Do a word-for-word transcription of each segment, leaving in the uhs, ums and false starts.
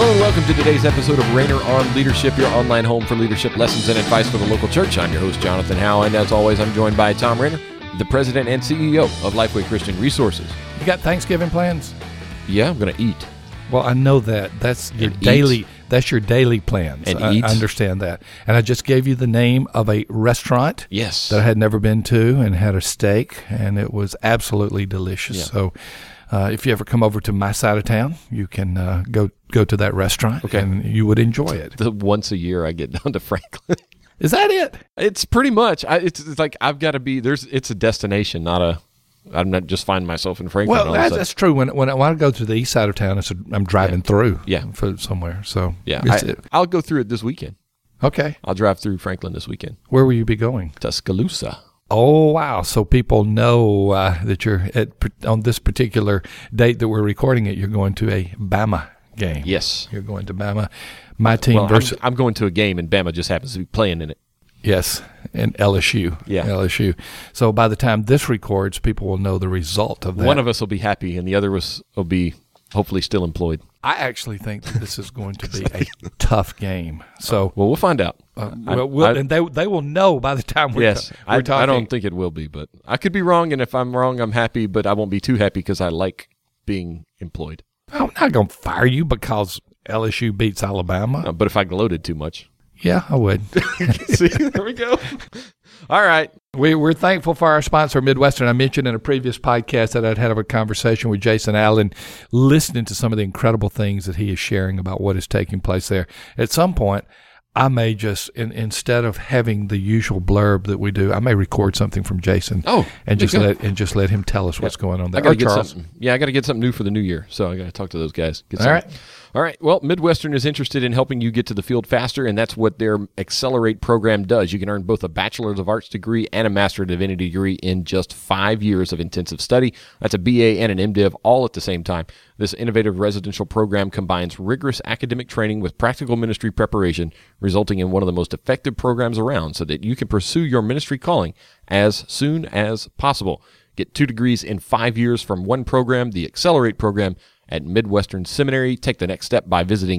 Hello and welcome to today's episode of Rainer on Leadership, your online home for leadership lessons and advice for the local church. I'm your host, Jonathan Howe, and as always, I'm joined by Tom Rainer, the president and C E O of Lifeway Christian Resources. You got Thanksgiving plans? Yeah, I'm going to eat. Well, I know that. That's your And daily. eat. That's your daily plans. And I, eat. I understand that. And I just gave you the name of a restaurant Yes. that I had never been to, and had a steak, and it was absolutely delicious. Yeah. So, uh, if you ever come over to my side of town, you can uh, go go to that restaurant, Okay. and you would enjoy it. The once a year I get down to Franklin. Is that it? It's pretty much. I, it's, it's like I've got to be. There's. It's a destination, not a. I'm not just finding myself in Franklin. Well, all of a that's, sudden. that's true. When when I, when I go to the east side of town, it's a, I'm driving Yeah. through, Yeah. for somewhere. So yeah. it's I, it. I'll go through it this weekend. Okay. I'll drive through Franklin this weekend. Where will you be going? Tuscaloosa. Oh, wow. So people know uh, that you're at on this particular date that we're recording it, you're going to a Bama game. Yes. You're going to Bama. My team Well, I'm, versus, I'm going to a game, and Bama just happens to be playing in it. yes, and L S U. Yeah. L S U. So by the time this records, people will know the result of that. One of us will be happy, and the other of us will be hopefully still employed. I actually think that this is going to be a tough game. So, Well, we'll find out. uh, I- well, we'll, I- and they they will know by the time we're, yes, ta- I, we're talking. I don't think it will be, but I could be wrong, and if I'm wrong, I'm happy, but I won't be too happy because I like being employed. I'm not going to fire you because L S U beats Alabama. Uh, but if I gloated too much. Yeah, I would. See, there we go. All right. We, we're thankful for our sponsor, Midwestern. I mentioned in a previous podcast that I'd had a conversation with Jason Allen, listening to some of the incredible things that he is sharing about what is taking place there. At some point, I may just, in, instead of having the usual blurb that we do, I may record something from Jason. Oh, and just good. let and just let him tell us what's going on there. I gotta Or get Charles. something. Yeah, I got to get something new for the new year. So I got to talk to those guys. Get All something. right. All right. Well, Midwestern is interested in helping you get to the field faster, and that's what their Accelerate program does. You can earn both a Bachelor's of Arts degree and a Master of Divinity degree in just five years of intensive study. That's a B A and an MDiv all at the same time. This innovative residential program combines rigorous academic training with practical ministry preparation, resulting in one of the most effective programs around so that you can pursue your ministry calling as soon as possible. Get two degrees in five years from one program, the Accelerate program, at Midwestern Seminary. Take the next step by visiting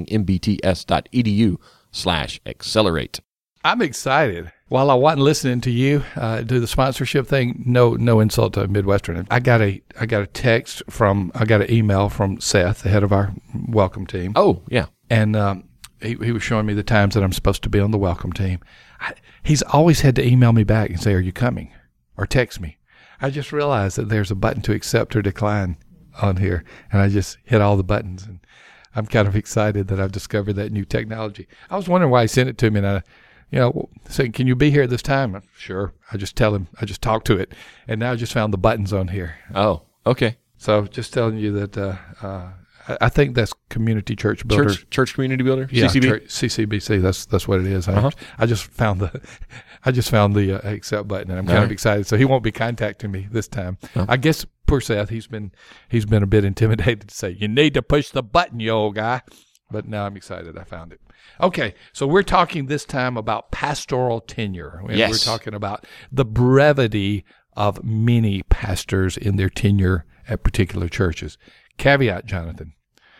mbts.edu slash accelerate. I'm excited. While I wasn't listening to you uh, do the sponsorship thing, no no insult to Midwestern. I got a I got a text from I got an email from Seth, the head of our welcome team. Oh, yeah. And um, he, he was showing me the times that I'm supposed to be on the welcome team. I, he's always had to email me back and say, "Are you coming?" or text me. I just realized that there's a button to accept or decline on here, and I just hit all the buttons. And I'm kind of excited that I've discovered that new technology. I was wondering why he sent it to me, and I, you know, saying, "Can you be here at this time?" I'm, sure. I just tell him. I just talk to it, and now I just found the buttons on here. Oh, okay. So just telling you that uh, uh, I, I think that's Community Church Builder. Church, Church Community Builder? Yeah, C C B? church- C C B C. That's that's what it is. I, Uh-huh. I just found the, I just found the uh, accept button, and I'm kind All of right. excited. So he won't be contacting me this time. Oh. I guess poor Seth, he's been he's been a bit intimidated to say, "You need to push the button, you old guy." But now I'm excited. I found it. Okay, so we're talking this time about pastoral tenure. And Yes. We're talking about the brevity of many pastors in their tenure at particular churches. Caveat, Jonathan,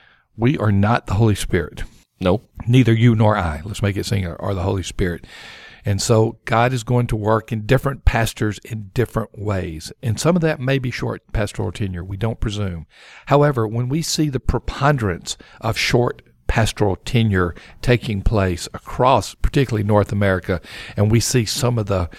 we are not the Holy Spirit. No. Neither you nor I, let's make it singular, are the Holy Spirit. And so God is going to work in different pastors in different ways. And some of that may be short pastoral tenure. We don't presume. However, when we see the preponderance of short pastoral tenure taking place across particularly North America, and we see some of the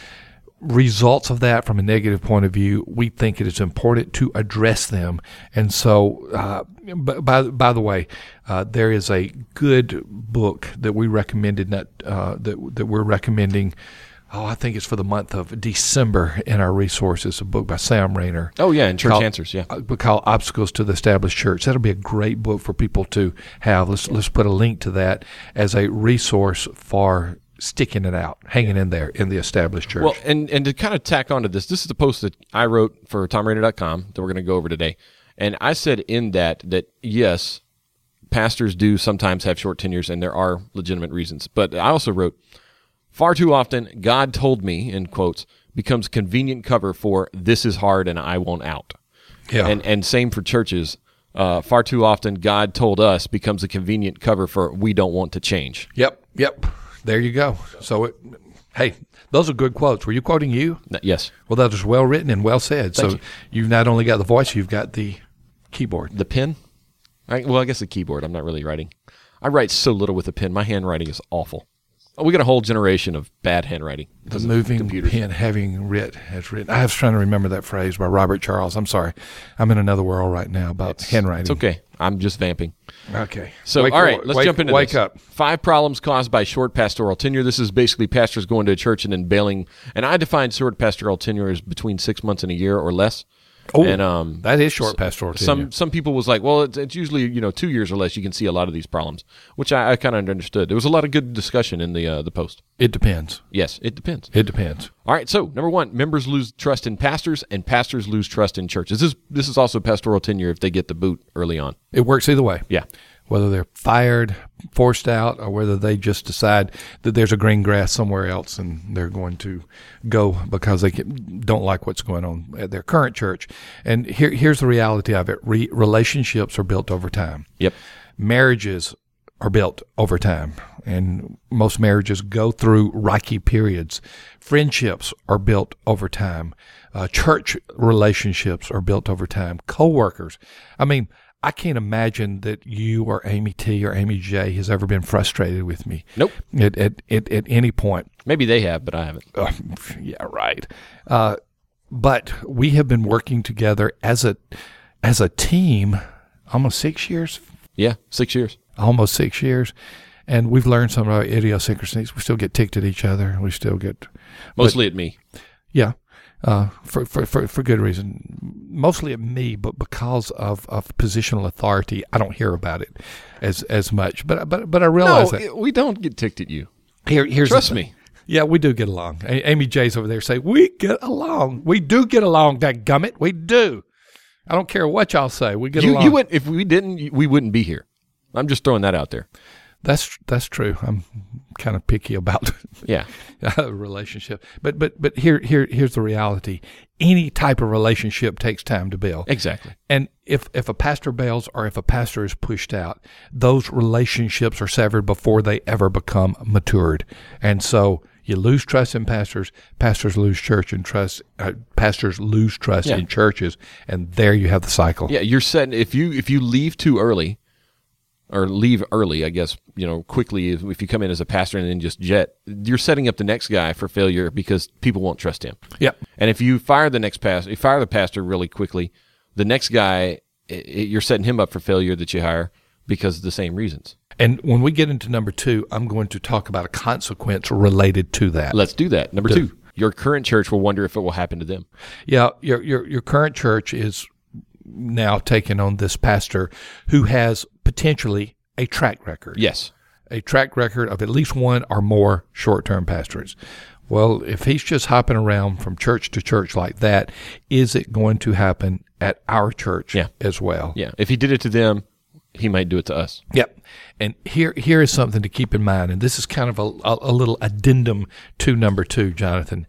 results of that from a negative point of view, we think it is important to address them. And so, uh, by, by the way, uh, there is a good book that we recommended, that, uh, that, that we're recommending. Oh, I think it's for the month of December in our resources, a book by Sam Rainer. Oh, yeah, and Church Called- Answers, yeah. uh, called Obstacles to the Established Church. That'll be a great book for people to have. Let's, let's put a link to that as a resource for sticking it out, hanging in there in the established church. Well, and, and to kind of tack onto this, this is the post that I wrote for tom rainer dot com that we're going to go over today. And I said in that that, yes, pastors do sometimes have short tenures, and there are legitimate reasons. But I also wrote, far too often, God told me, in quotes, becomes convenient cover for this is hard and I won't out. yeah. And and same for churches. uh, far too often God told us becomes a convenient cover for we don't want to change. Yep, yep. There you go. So, it, hey, those are good quotes. Were you quoting you? Yes. Well, that was well written and well said. Thank so you. You've not only got the voice, you've got the keyboard. The pen? I, well, I guess the keyboard. I'm not really writing. I write so little with a pen. My handwriting is awful. Oh, we got a whole generation of bad handwriting. The moving pen having writ has written. I was trying to remember that phrase by Robert Charles. I'm sorry. I'm in another world right now about It's, handwriting. it's okay. I'm just vamping. Okay. So, Wake- all right, let's wake- jump into wake this. up. Five problems caused by short pastoral tenure. This is basically pastors going to a church and then bailing. And I define short pastoral tenure as between six months and a year or less. Oh, and um, that is short pastoral tenure. Some some people was like, well, it's, it's usually you know two years or less. You can see a lot of these problems, which I, I kind of understood. There was a lot of good discussion in the uh, the post. It depends. Yes, it depends. It depends. All right, so number one, members lose trust in pastors, and pastors lose trust in churches. This is this is also pastoral tenure if they get the boot early on. It works either way. Yeah. Whether they're fired, forced out, or whether they just decide that there's a green grass somewhere else and they're going to go because they can, don't like what's going on at their current church. And here, here's the reality of it. Re- relationships are built over time. Yep. Marriages are built over time, and most marriages go through rocky periods. Friendships are built over time. Uh, church relationships are built over time. Coworkers. I mean, I can't imagine that you or Amy T or Amy J has ever been frustrated with me. Nope. At at at, at any point. Maybe they have, but I haven't. Uh, yeah, right. Uh, but we have been working together as a as a team almost six years. Yeah, six years. Almost six years, and we've learned some of our idiosyncrasies. We still get ticked at each other. We still get Mostly at me. yeah. Uh, for, for, for, for good reason. Mostly at me, but because of, of positional authority, I don't hear about it as as much. But but but I realize No, that. we don't get ticked at you. Here, here's the Trust thing. me. Yeah, we do get along. A- Amy J's over there saying, we get along. We do get along, dadgummit. We do. I don't care what y'all say. We get You, along. you wouldn't, if we didn't, we wouldn't be here. I'm just throwing that out there. That's that's true. I'm kind of picky about Yeah. a relationship. But but but here here here's the reality. Any type of relationship takes time to build. Exactly. And if if a pastor bails or if a pastor is pushed out, those relationships are severed before they ever become matured. And so you lose trust in pastors, pastors lose church and trust, uh, pastors lose trust Yeah. in churches, and there you have the cycle. Yeah, you're setting if you if you leave too early, or leave early, I guess you know quickly. If, if you come in as a pastor and then just jet, you're setting up the next guy for failure because people won't trust him. Yep. And if you fire the next pastor, you fire the pastor really quickly, the next guy, i i you're setting him up for failure that you hire because of the same reasons. And when we get into number two, I'm going to talk about a consequence related to that. Let's do that. Number two, your current church will wonder if it will happen to them. Yeah, your your your current church is now taking on this pastor who has potentially a track record. Yes. A track record of at least one or more short-term pastorates. Well, if he's just hopping around from church to church like that, is it going to happen at our church Yeah. as well? Yeah. If he did it to them, he might do it to us. Yep. And here here is something to keep in mind, and this is kind of a, a, a little addendum to number two, Jonathan.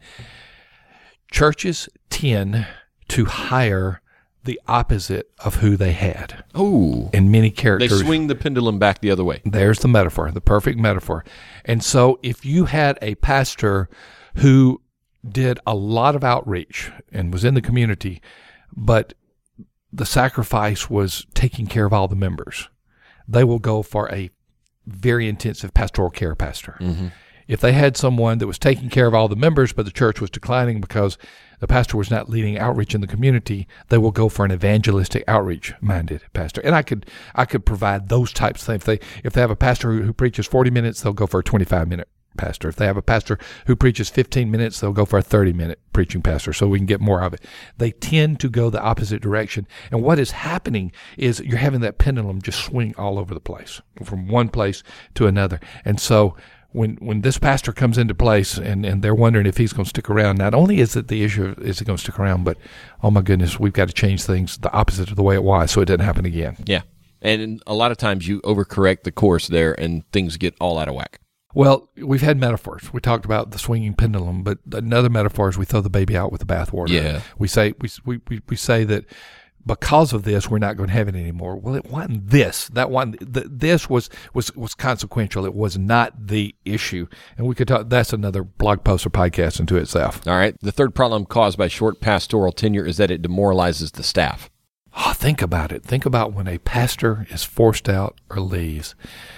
Churches tend to hire the opposite of who they had Oh. in many They characters. swing the pendulum back the other way. There's the metaphor, the perfect metaphor. And so if you had a pastor who did a lot of outreach and was in the community, but the sacrifice was taking care of all the members, they will go for a very intensive pastoral care pastor. Mm-hmm. If they had someone that was taking care of all the members, but the church was declining because the pastor was not leading outreach in the community, they will go for an evangelistic outreach-minded pastor. And I could I could provide those types of things. If they if they have a pastor who, who preaches forty minutes, they'll go for a twenty-five minute pastor. If they have a pastor who preaches fifteen minutes, they'll go for a thirty minute preaching pastor so we can get more of it. They tend to go the opposite direction. And what is happening is you're having that pendulum just swing all over the place, from one place to another. And so when when this pastor comes into place and, and they're wondering if he's going to stick around, not only is it the issue of is he going to stick around, but, oh my goodness, we've got to change things the opposite of the way it was so it doesn't happen again. Yeah. And a lot of times you overcorrect the course there and things get all out of whack. Well, we've had metaphors. We talked about the swinging pendulum, but another metaphor is we throw the baby out with the bathwater. Yeah. We say we we we, we say that because of this, we're not going to have it anymore. Well, it wasn't this. That one, th- this was, was, was consequential. It was not the issue. And we could talk, that's another blog post or podcast into itself. All right. The third problem caused by short pastoral tenure is that it demoralizes the staff. Oh, think about it. Think about when a pastor is forced out or leaves.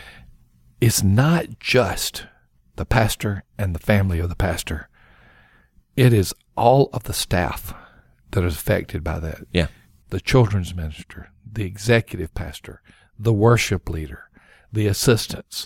It's not just the pastor and the family of the pastor. It is all of the staff that is affected by that. Yeah. The children's minister, the executive pastor, the worship leader, the assistants.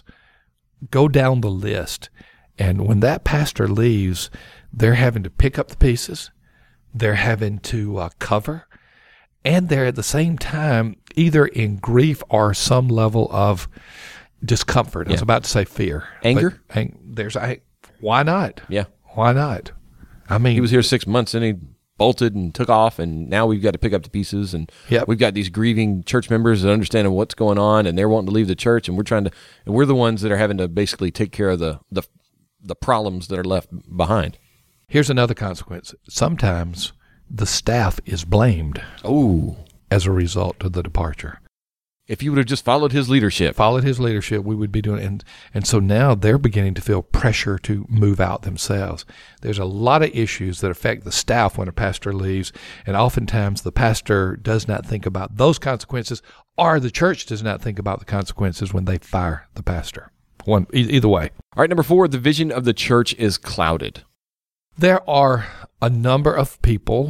Go down the list. And when that pastor leaves, they're having to pick up the pieces. They're having to uh, cover. And they're at the same time either in grief or some level of discomfort. Yeah. I was about to say fear. Anger? But, there's I, why not? Yeah. Why not? I mean, he was here six months and he bolted and took off, and now we've got to pick up the pieces, and yep. we've got these grieving church members that understand what's going on, and they're wanting to leave the church, and we're trying to, and we're the ones that are having to basically take care of the the, the problems that are left behind. Here's another consequence. Sometimes the staff is blamed oh. as a result of the departure. If you would have just followed his leadership. Followed his leadership, we would be doing it. And, and so now they're beginning to feel pressure to move out themselves. There's a lot of issues that affect the staff when a pastor leaves, and oftentimes the pastor does not think about those consequences, or the church does not think about the consequences when they fire the pastor. One, e- either way. All right, number four, the vision of the church is clouded. There are a number of people,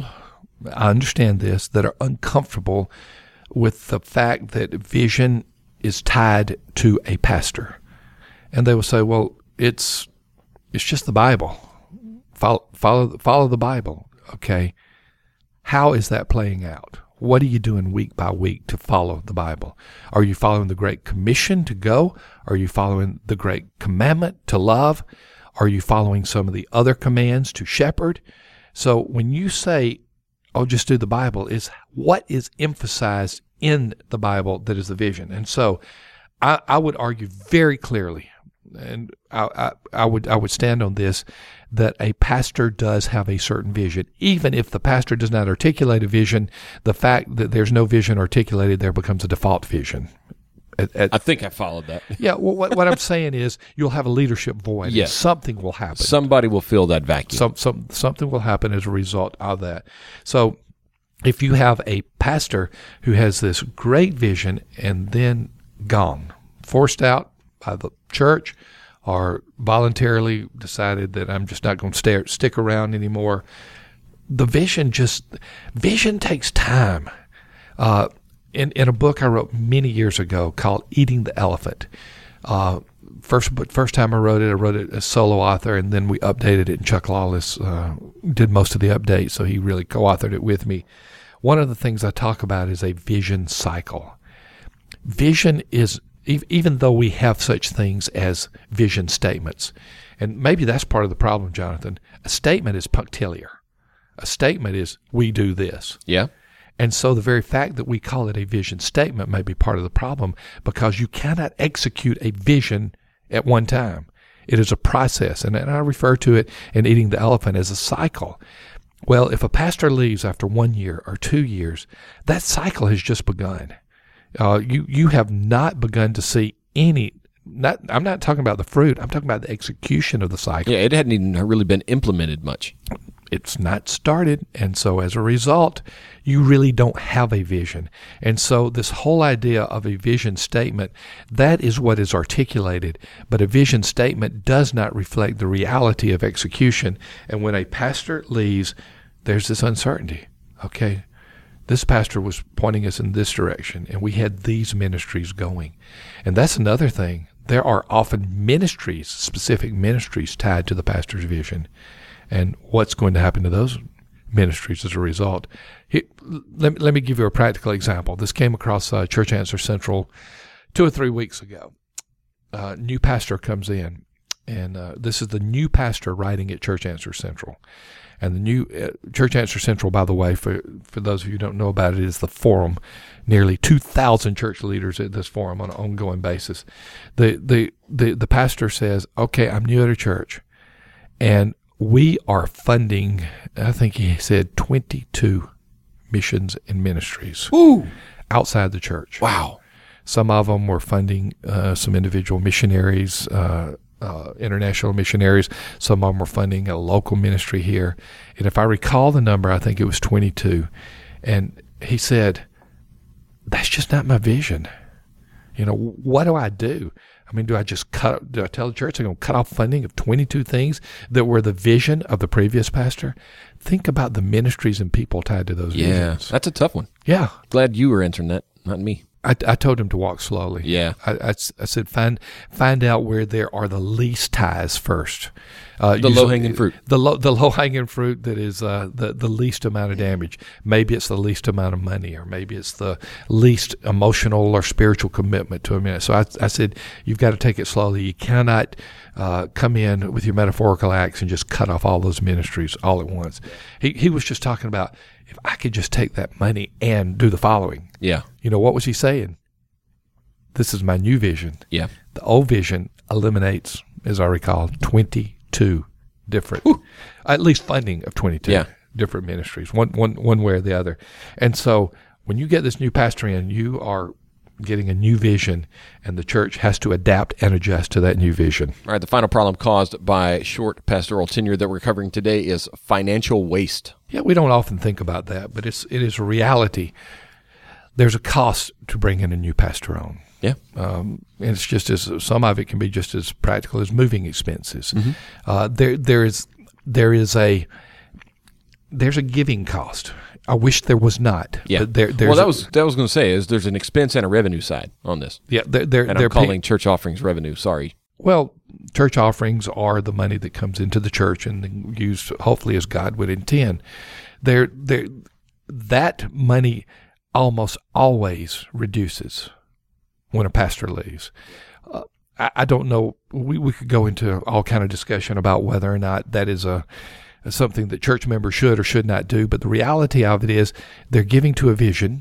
I understand this, that are uncomfortable with the fact that vision is tied to a pastor. And they will say, well, it's it's just the Bible. Follow, follow, follow the Bible. Okay. How is that playing out? What are you doing week by week to follow the Bible? Are you following the Great Commission to go? Are you following the Great Commandment to love? Are you following some of the other commands to shepherd? So when you say, oh, just do the Bible, is what is emphasized in the Bible that is the vision. And so I, I would argue very clearly, and I, I, I would I would stand on this, that a pastor does have a certain vision. Even if the pastor does not articulate a vision, the fact that there's no vision articulated there becomes a default vision. At, at, I think I followed that. Yeah, well, what, what I'm saying is you'll have a leadership void. Yes. Something will happen. Somebody will fill that vacuum. Some, some, something will happen as a result of that. So if you have a pastor who has this great vision and then gone, forced out by the church, or voluntarily decided that I'm just not going to stay, stick around anymore, the vision just, vision takes time. Uh, in, in a book I wrote many years ago called Eating the Elephant, uh, First, but first time I wrote it, I wrote it as solo author, and then we updated it, and Chuck Lawless uh, did most of the updates, so he really co-authored it with me. One of the things I talk about is a vision cycle. Vision is, even though we have such things as vision statements, and maybe that's part of the problem, Jonathan, a statement is punctiliar. A statement is, we do this. Yeah. And so the very fact that we call it a vision statement may be part of the problem, because you cannot execute a vision at one time. It is a process, and, and I refer to it in Eating the Elephant as a cycle. Well, if a pastor leaves after one year or two years, that cycle has just begun. Uh, you you have not begun to see any. Not I'm not talking about the fruit. I'm talking about the execution of the cycle. Yeah, it hadn't even really been implemented much. It's not started, and so as a result, you really don't have a vision. And so this whole idea of a vision statement, that is what is articulated, but a vision statement does not reflect the reality of execution. And when a pastor leaves, there's this uncertainty. Okay, this pastor was pointing us in this direction, and we had these ministries going. And that's another thing. There are often ministries, specific ministries tied to the pastor's vision. And what's going to happen to those ministries as a result? Here, let, let me give you a practical example. This came across uh, Church Answer Central two or three weeks ago. Uh, new pastor comes in, and uh, this is the new pastor writing at Church Answer Central. And the new uh, Church Answer Central, by the way, for, for those of you who don't know about it, is the forum. Nearly two thousand church leaders at this forum on an ongoing basis. The, the, the, the pastor says, okay, I'm new at a church, and we are funding, I think he said, twenty-two missions and ministries Ooh. outside the church. Wow. Some of them were funding uh, some individual missionaries, uh, uh, international missionaries. Some of them were funding a local ministry here. And if I recall the number, I think it was twenty-two. And he said, that's just not my vision. You know, what do I do? I mean, do I just cut, do I tell the church I'm going to cut off funding of twenty-two things that were the vision of the previous pastor? Think about the ministries and people tied to those Yeah, visions. that's a tough one. Yeah. Glad you were answering that, not me. I, I told him to walk slowly. Yeah. I, I, I said, find find out where there are the least ties first. Uh, The usually- low-hanging fruit. The low the low hanging fruit that is uh, the the least amount of damage. Maybe it's the least amount of money, or maybe it's the least emotional or spiritual commitment to a minute. So I, I said, you've got to take it slowly. You cannot uh, come in with your metaphorical axe and just cut off all those ministries all at once. He he was just talking about, if I could just take that money and do the following. Yeah. You know, what was he saying? This is my new vision. Yeah. The old vision eliminates, as I recall, twenty-two different, at least funding of twenty-two Yeah. different ministries, one, one, one way or the other. And so when you get this new pastor in, you are getting a new vision, and the church has to adapt and adjust to that new vision. All right, the final problem caused by short pastoral tenure that we're covering today is financial waste. Yeah, we don't often think about that, but it's it is a reality. There's a cost to bringing a new pastor on. Yeah. Um, and it's just as some of it can be just as practical as moving expenses. Mm-hmm. Uh, there, there is, there is a, there's a giving cost. I wish there was not. Yeah. But there, there's well, that a- was that was going to say is there's an expense and a revenue side on this. yeah. There, there, And they're I'm calling pay- church offerings revenue. Sorry. well, church offerings are the money that comes into the church and used hopefully as God would intend. There, there, that money almost always reduces when a pastor leaves. Uh, I, I don't know. We, we could go into all kind of discussion about whether or not that is a something that church members should or should not do. But the reality of it is they're giving to a vision,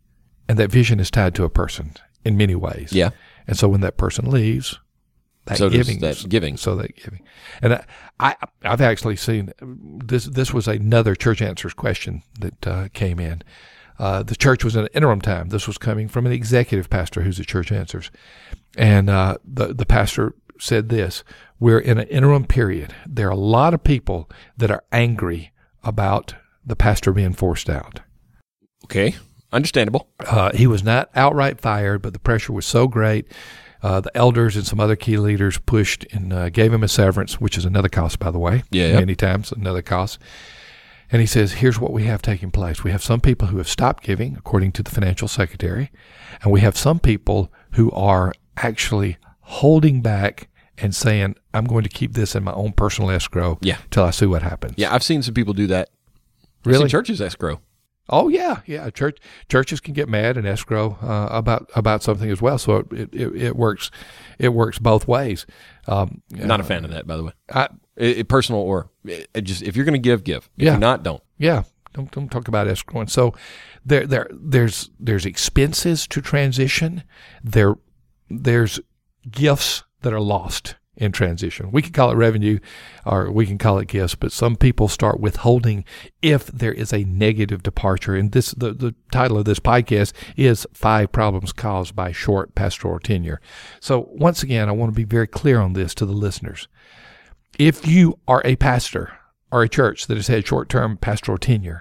and that vision is tied to a person in many ways. Yeah. And so when that person leaves, that So does giving, that giving. so that giving, and I, I I've actually seen this. This was another Church Answers question that uh, came in. Uh, the church was in an interim time. This was coming from an executive pastor who's at Church Answers, and uh, the the pastor said this: we're in an interim period. There are a lot of people that are angry about the pastor being forced out. Okay. Understandable. Uh, he was not outright fired, but the pressure was so great. Uh, the elders and some other key leaders pushed and uh, gave him a severance, which is another cost, by the way. Yeah. Many times, another cost. And he says, here's what we have taking place. We have some people who have stopped giving, according to the financial secretary, and we have some people who are actually holding back and saying, I'm going to keep this in my own personal escrow Yeah. till I see what happens. Yeah, I've seen some people do that. I've Really? seen churches escrow. Oh yeah, yeah. Church churches can get mad and escrow uh, about about something as well. So it, it it works it works both ways. Um, Not uh, a fan of that, by the way. I, It, it, personal or it, it just if you're going to give, give. If Yeah. you're not, don't. yeah, don't don't talk about escrowing. So there there there's there's expenses to transition. There there's gifts that are lost in transition. We can call it revenue, or we can call it gifts, but some people start withholding if there is a negative departure. And this, the, the title of this podcast is Five Problems Caused by Short Pastoral Tenure. So once again, I want to be very clear on this to the listeners. If you are a pastor or a church that has had short-term pastoral tenure,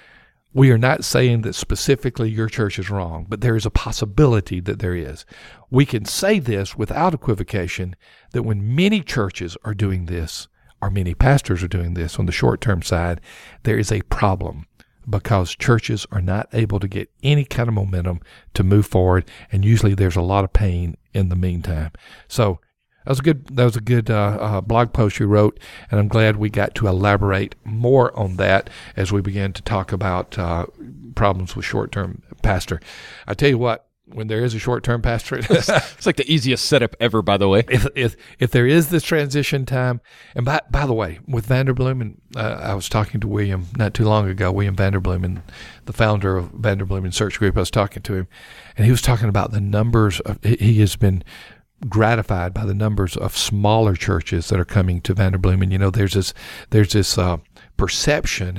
we are not saying that specifically your church is wrong, but there is a possibility that there is. We can say this without equivocation that when many churches are doing this, or many pastors are doing this on the short-term side, there is a problem because churches are not able to get any kind of momentum to move forward, and usually there's a lot of pain in the meantime. So that was a good, that was a good uh, uh, blog post you wrote, and I'm glad we got to elaborate more on that as we began to talk about uh, problems with short-term pastor. I tell you what, when there is a short-term pastor, It's like the easiest setup ever, by the way. if if if there is this transition time, and by by the way, with Vanderbloom, and uh, I was talking to William not too long ago, William Vanderbloom, and the founder of Vanderbloom and Search Group. I was talking to him, and he was talking about the numbers of he, he has been gratified by the numbers of smaller churches that are coming to Vanderbloom. And you know, there's this there's this uh, perception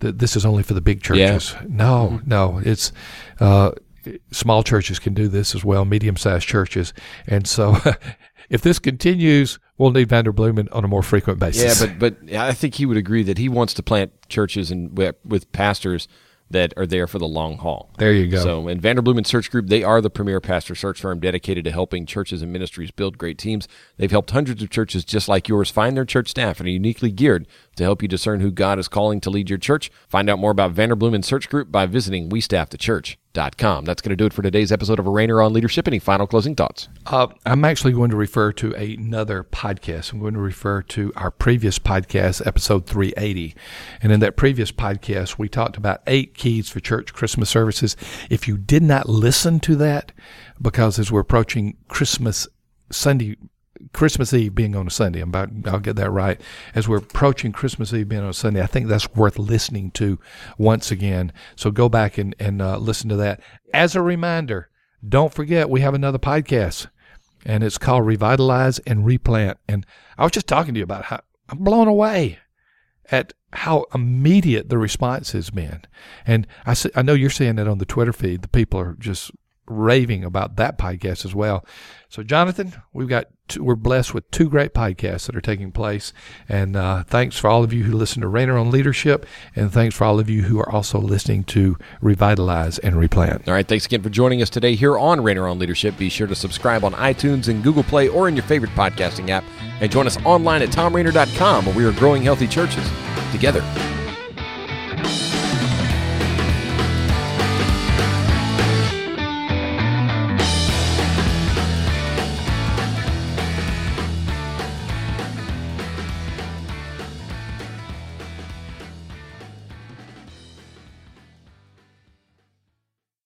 that this is only for the big churches. Yeah. No, mm-hmm. no, it's uh, small churches can do this as well, medium-sized churches. And so if this continues, we'll need Vanderbloemen on a more frequent basis. Yeah, but but I think he would agree that he wants to plant churches and with pastors that are there for the long haul. There you go. So, and Vanderbloemen Search Group, they are the premier pastor search firm dedicated to helping churches and ministries build great teams. They've helped hundreds of churches just like yours find their church staff and are uniquely geared to help you discern who God is calling to lead your church. Find out more about Vanderbloemen Search Group by visiting we staff the church dot com. That's going to do it for today's episode of A Rainer on Leadership. Any final closing thoughts? Uh, I'm actually going to refer to another podcast. I'm going to refer to our previous podcast, episode three eighty. And in that previous podcast, we talked about eight keys for church Christmas services. If you did not listen to that, because as we're approaching Christmas Sunday, Christmas Eve being on a Sunday, I'm about, I'll get that right. As we're approaching Christmas Eve being on a Sunday, I think that's worth listening to once again. So go back and, and uh, listen to that. As a reminder, don't forget we have another podcast, and it's called Revitalize and Replant. And I was just talking to you about how I'm blown away at how immediate the response has been. And I, I know you're seeing that on the Twitter feed. The people are just raving about that podcast as well. So, Jonathan, we've got two, we're blessed with two great podcasts that are taking place. And uh, thanks for all of you who listen to Rainer on Leadership, and thanks for all of you who are also listening to Revitalize and Replant. All right, thanks again for joining us today here on Rainer on Leadership. Be sure to subscribe on iTunes and Google Play or in your favorite podcasting app, and join us online at tom rainer dot com, where we are growing healthy churches together.